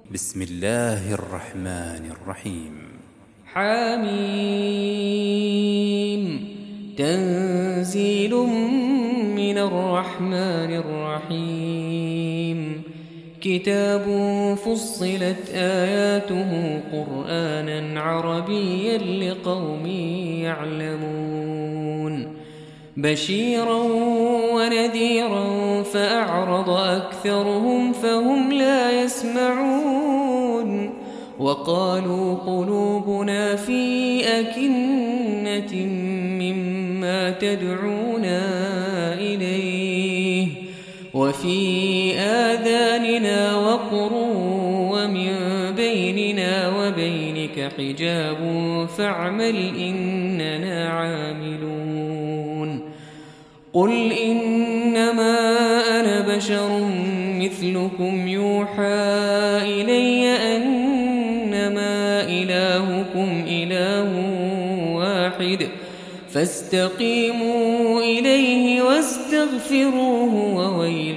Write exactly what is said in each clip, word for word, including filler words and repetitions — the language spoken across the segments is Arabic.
بسم الله الرحمن الرحيم. حميم تنزيل من الرحمن الرحيم. كتاب فصلت آياته قرآنا عربيا لقوم يعلمون بشيرا ونذيرا فأعرض أكثرهم فهم لا يسمعون وقالوا قلوبنا في أكنة مما تدعونا إليه وفي آذاننا وقر ومن بيننا وبينك حجاب فاعمل إننا عاملون. قل إنما أنا بشر مثلكم يوحى إلي أنما إلهكم إله واحد فاستقيموا إليه واستغفروه وويل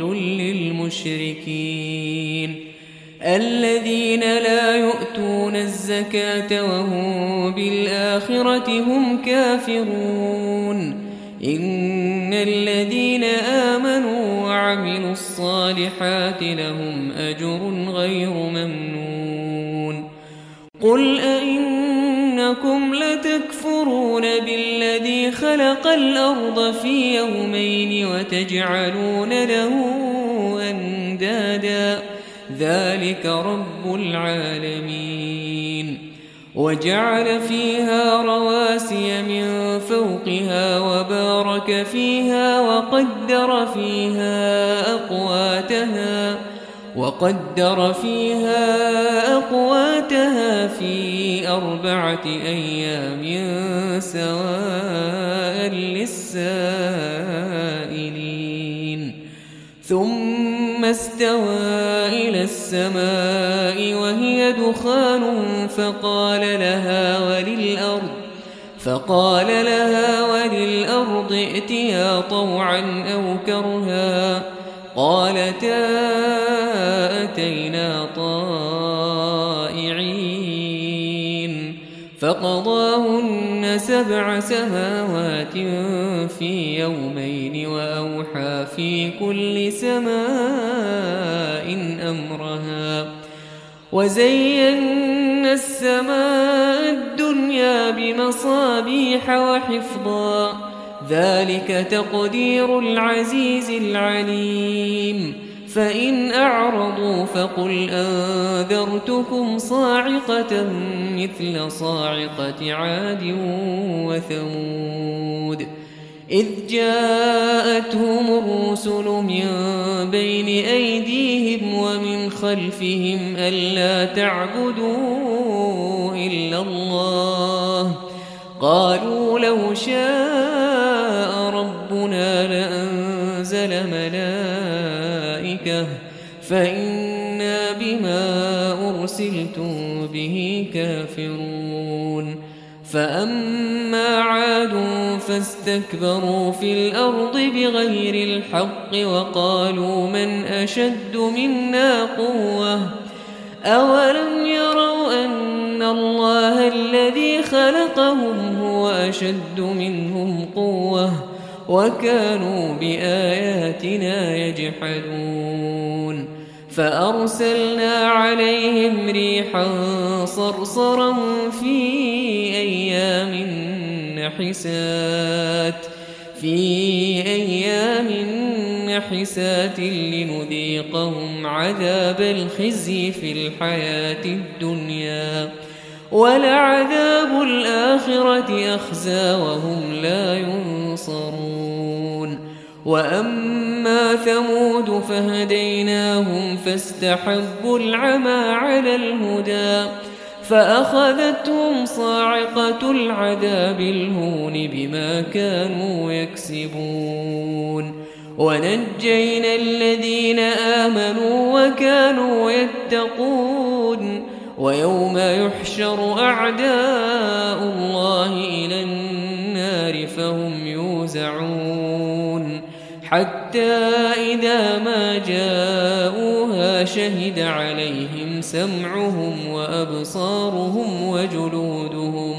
للمشركين الذين لا يؤتون الزكاة وهم بالآخرة هم كافرون. إن الذين آمنوا وعملوا الصالحات لهم أجر غير ممنون. قل أئنكم لتكفرون بالذي خلق الأرض في يومين وتجعلون له أندادا ذلك رب العالمين. وجعل فيها رواسي من فوقها وبارك فيها وقدر فيها أقواتها وقدر فيها أقواتها في أربعة أيام سواء للسائلين. ثم استوى إلى السماء وهي دخان فقال لها وللأرض فقال لها وللأرض ائتيا طوعا أو كرها قالتا أتينا طائعين. فقضاهن سبع سماوات في يومين وأوحى في كل سماء أمرها وزينا السماء الدنيا بمصابيح وحفظا ذلك تقدير العزيز العليم. فإن أعرضوا فقل أنذرتكم صاعقة مثل صاعقة عاد وثمود إذ جاءتهم الرسل من بين أيديهم ومن خلفهم ألا تعبدوا إلا الله قالوا لو شاء ربنا لأنزل ملائكة فإنا بما أرسلتم به كافرون. فأما عاد فاستكبروا في الأرض بغير الحق وقالوا من أشد منا قوة أولم يروا أن الله الذي خلقهم هو أشد منهم قوة وكانوا بآياتنا يجحدون. فأرسلنا عليهم ريحا صرصرا في أيام نحسات في أيام نحسات لنذيقهم عذاب الخزي في الحياة الدنيا ولعذاب الآخرة أخزى وهم لا ينصرون. وأما ثمود فهديناهم فاستحبوا العمى على الهدى فأخذتهم صاعقة العذاب الهون بما كانوا يكسبون. ونجينا الذين آمنوا وكانوا يتقون. ويوم يحشر أعداء الله إلى النار فهم يوزعون حتى إذا ما جاءوها شهد عليهم سمعهم وأبصارهم وجلودهم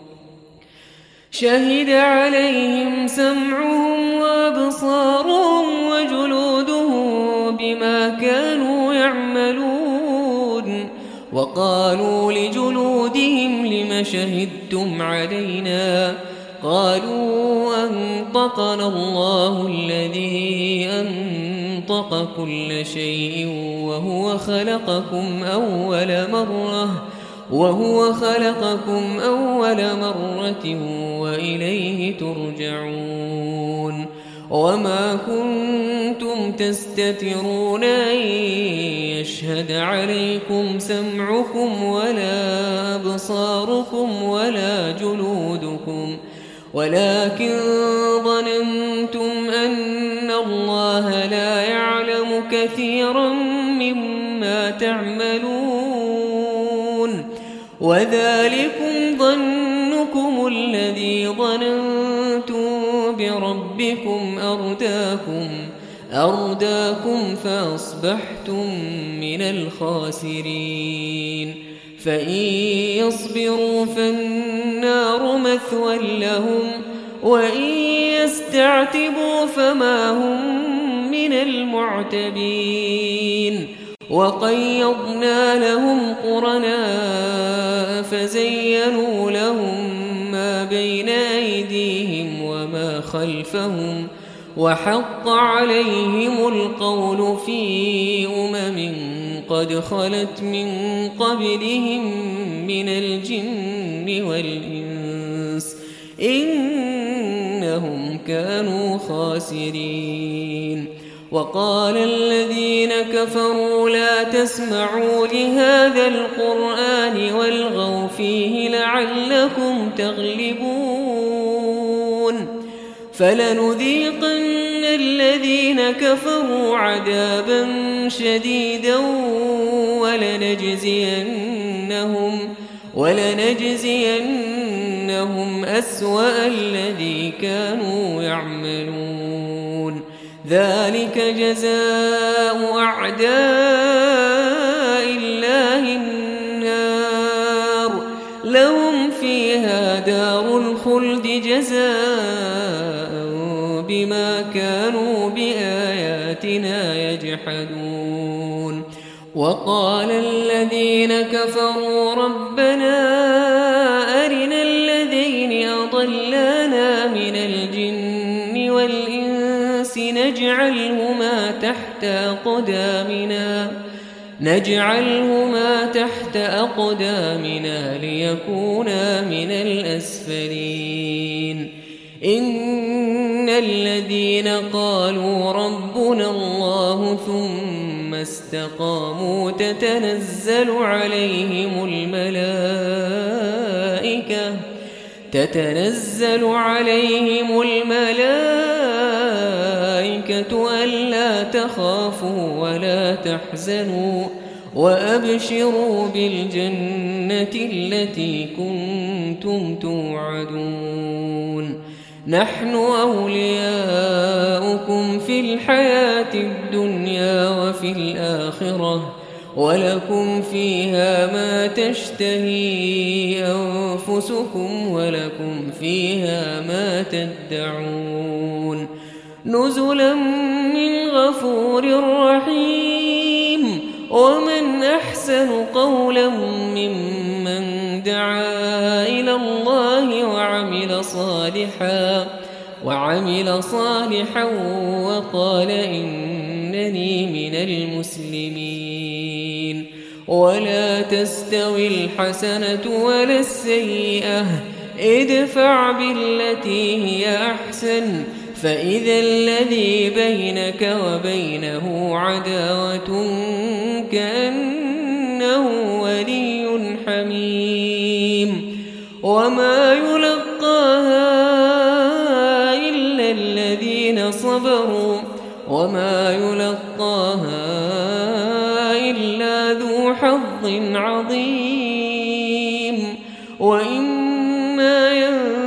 شهد عليهم سمعهم وأبصارهم وجلودهم بما كانوا يعملون وقالوا لجلودهم لم شهدتم علينا قالوا أنطقنا الله الذي أنطق كل شيء وهو خلقكم أول مرة وهو خلقكم أول مرة وإليه ترجعون وما كنتم تستترون أن يشهد عليكم سمعكم ولا أبصاركم ولا جلودكم ولكن ظننتم أن الله لا يعلم كثيرا مما تعملون وذلكم ظنكم الذي ظننتم بربكم أرداكم أرداكم فأصبحتم من الخاسرين فإن يصبروا فالنار مثوى لهم وإن يستعتبوا فما هم من المعتبين وقيضنا لهم قرناء فزينوا لهم ما بين أيديهم وما خلفهم وحق عليهم القول في أمم قد خلت من قبلهم من الجن والإنس إنهم كانوا خاسرين وقال الذين كفروا لا تسمعوا لهذا القرآن والغوا فيه لعلكم تغلبون فلنذيقن الذين كفروا عذابا شديدا ولنجزينهم ولنجزينهم أسوأ الذي كانوا يعملون ذلك جزاء أعداء الله النار لهم فيها دار الخلد جزاء بما كانوا بآياتنا يجحدون وقال الذين كفروا ربنا أرنا الذين أضلانا من الجن والإنس نجعلهما تحت أقدامنا نجعلهما تحت أقدامنا ليكونا من الأسفلين إن الذين قالوا ربنا الله ثم استقاموا تتنزل عليهم الملائكة تتنزل عليهم الملائكة ألا تخافوا ولا تحزنوا وأبشروا بالجنة التي كنتم توعدون نحن أولياؤكم في الحياة الدنيا وفي الآخرة ولكم فيها ما تشتهي أنفسكم ولكم فيها ما تدعون نزلا من غفور رحيم ومن أحسن قولا ممن دعا إلى الله وعمل صالحا وعمل صالحا وقال إنني من المسلمين ولا تستوي الحسنة ولا السيئة ادفع بالتي هي أحسن فإذا الذي بينك وبينه عداوة كأنه ولي حميم وما يلقاها إلا الذين صبروا وما يلقاها إلا ذو حظ عظيم وإما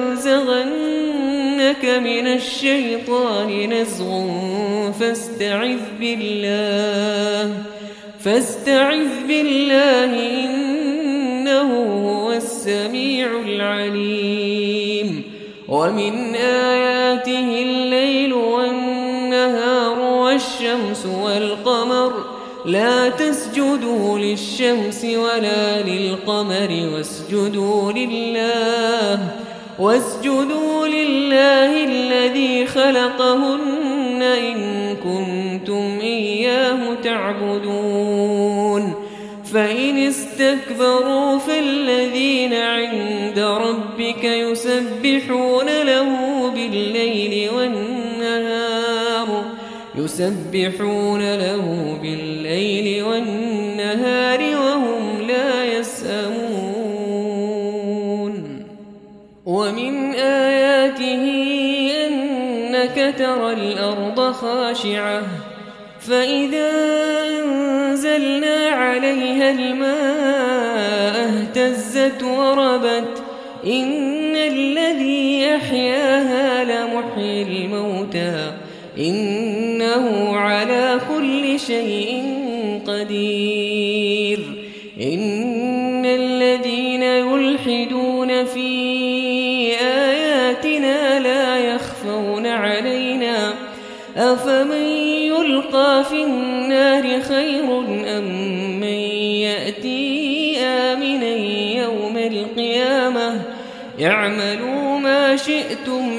ينزغنك من الشيطان نزغ فاستعذ بالله فاستعذ بالله إنه هو السميع العليم ومن آياته الليل والنهار والشمس والقمر لا تسجدوا للشمس ولا للقمر واسجدوا لله واسجدوا لله الذي خلقهن إن كنتم إياه تعبدون فإن استكبروا فالذين عند ربك يسبحون له بالليل والنهار يسبحون له بالليل والنهار وهم لا يسأمون ومن آياته أنك ترى الأرض خاشعة فإذا أنزلنا عليها الماء اهتزت وربت إن الذي أحياها لمحيي الموتى إنه على كل شيء قدير إن الذين يلحدون في آياتنا لا يخفون علينا أفمن يلقى في النار خير أم من يأتي آمنا يوم القيامة اعملوا ما شئتم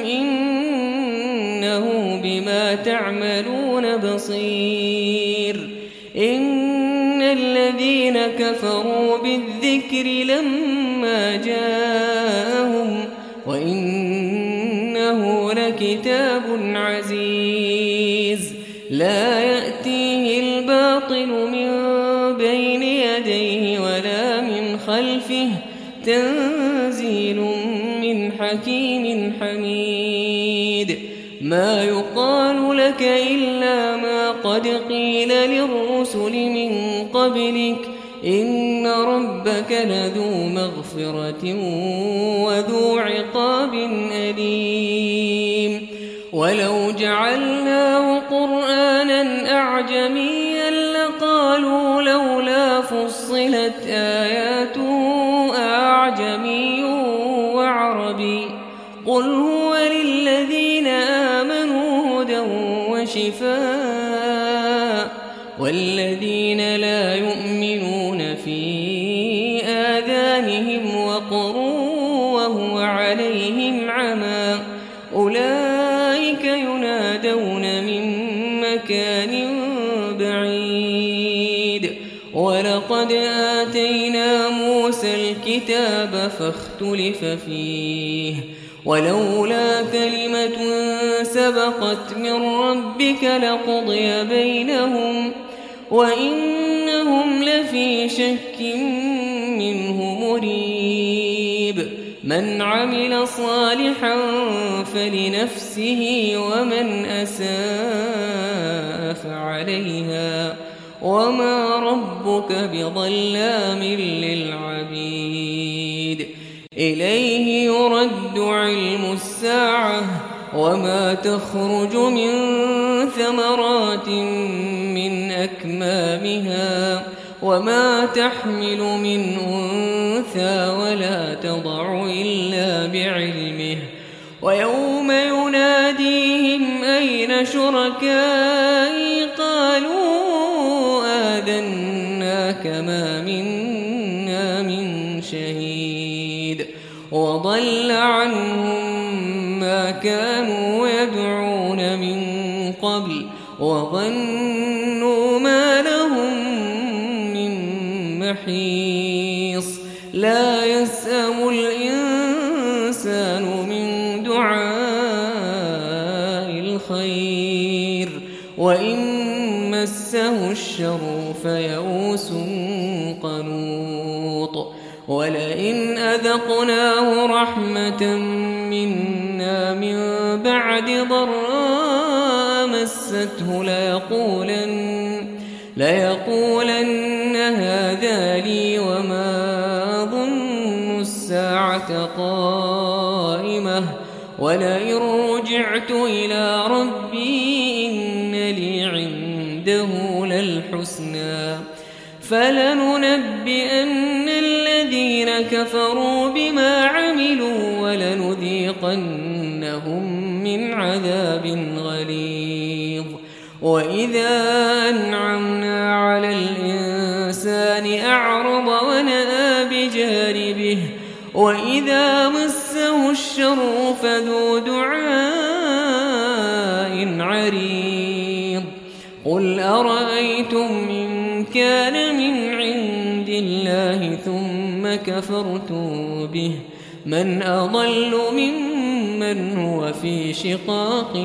إنه بما تعملون بصير إن الذين كفروا بالذكر لما جاءهم وإنه لكتاب عزيز لا يأتيه الباطل من بين يديه ولا من خلفه تنزيل من حكيم حميد ما يقال لك إلا ما قد قيل للرسل من قبلك إن ربك لذو مغفرة وذو عقاب أليم ولو جعلناه قرآنا أعجميا لقالوا لولا فصلت آياته أعجمي وعربي قل هو للذين آمنوا هدى وشفاء والذين لا يؤمنون في آذانهم وقر وهو عليهم عمى أولئك ينادون من مكان بعيد ولقد آتينا موسى الكتاب فاختلف فيه ولولا كلمة سبقت من ربك لقضي بينهم وإنهم لفي شك منه مريب من عمل صالحا فلنفسه ومن أساء فعليها وما ربك بظلام للعبيد إليه يرد علم الساعة وما تخرج من ثمرات من أكمامها وما تحمل من أنثى ولا تضع إلا بعلمه ويوم يناديهم أين شركائي قالوا آذناك ما منا من شهيد وضل عنهم ما كانوا يدعون من قبل وظنوا ما لهم من محيص لا يسأم الإنسان من دعاء الخير وإن مسه الشر فيئوس قنوط ولئن أذقناه رحمة منا من بعد ضراء مسته ليقولن, ليقولن هذا لي وما ظن الساعة قائمة ولئن رجعت إلى ربي إن لي عنده للحسنى فلننبئن الذين كفروا بما عملوا ولنذيقنهم من عذاب غليظ وإذا أنعمنا على الإنسان أعرض ونأى بجانبه وإذا مسه الشر فذو دعاء عريض قل أرأيتم إن كان من عند الله ثم كفرتم به من أضل ممن هو في شقاق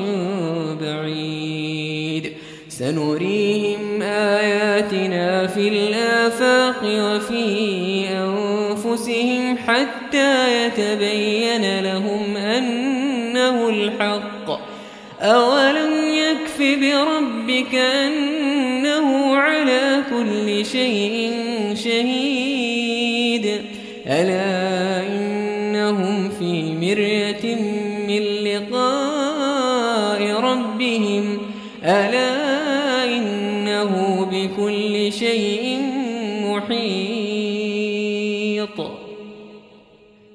بعيد سنريهم آياتنا في الآفاق وفي أنفسهم حتى يتبين لهم أنه الحق أولم يكف بربك أنه على كل شيء شهيد ألا إنهم في مرية من لقاء ربهم ألا إنه بكل شيء محيط